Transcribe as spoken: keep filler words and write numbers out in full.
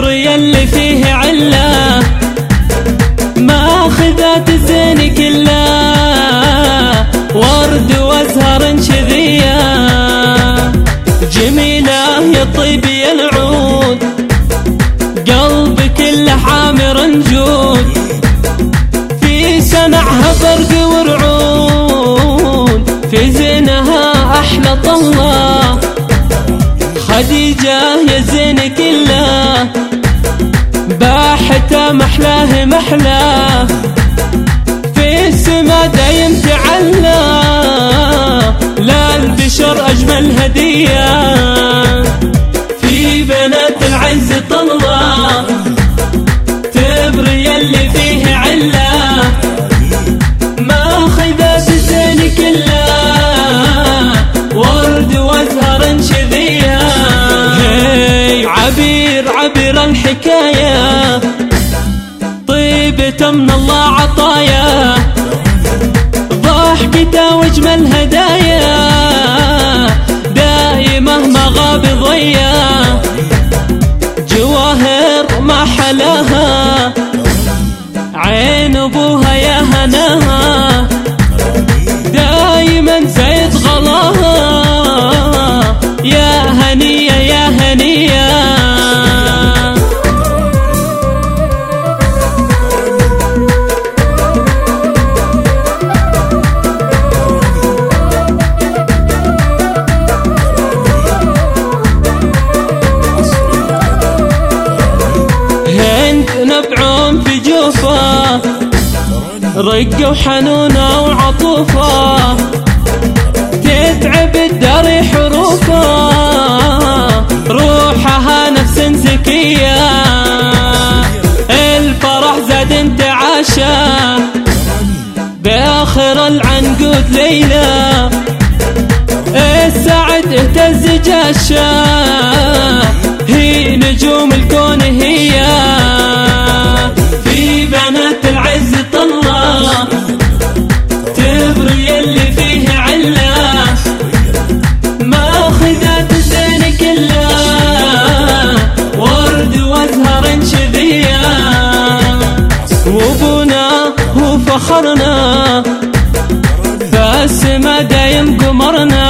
تبر يلي فيه علة ما خذت الزين كله ورد وازهر شذية جميلة يا طيب يا العود قلب كله حامر جود في سمعها برق ورعود في زينها أحلى طلة خديجة يا زين كله باحته محلاه محلاه في السما دايم تعلى لا البشر أجمل هدية في بنات العز طلة تبر يلي فيه علة ما خذت الزين كله ورد وازهر شذية عبير عبير الحكاية طيبة من الله عطايا ضحكته واجمل هدايا دايمة ما غاب ضيا جواهر ما حلاها عين ابوها يا هناها دايما زيد غلاها يا هنية يا هنية نبعهم في جوفه رقة وحنونة وعطوفة تتعب الدار حروفه روحها نفس زكية الفرح زاد انتعاشا بآخر العنقود ليلة السعد اهتز جاشا هي نجوم الكون هي في بنات العز طلة تبر يلي فيه علة ما خذت الزين كله ورد وازهر شذية وابونا هو فخرنا فالسما دايم قمرنا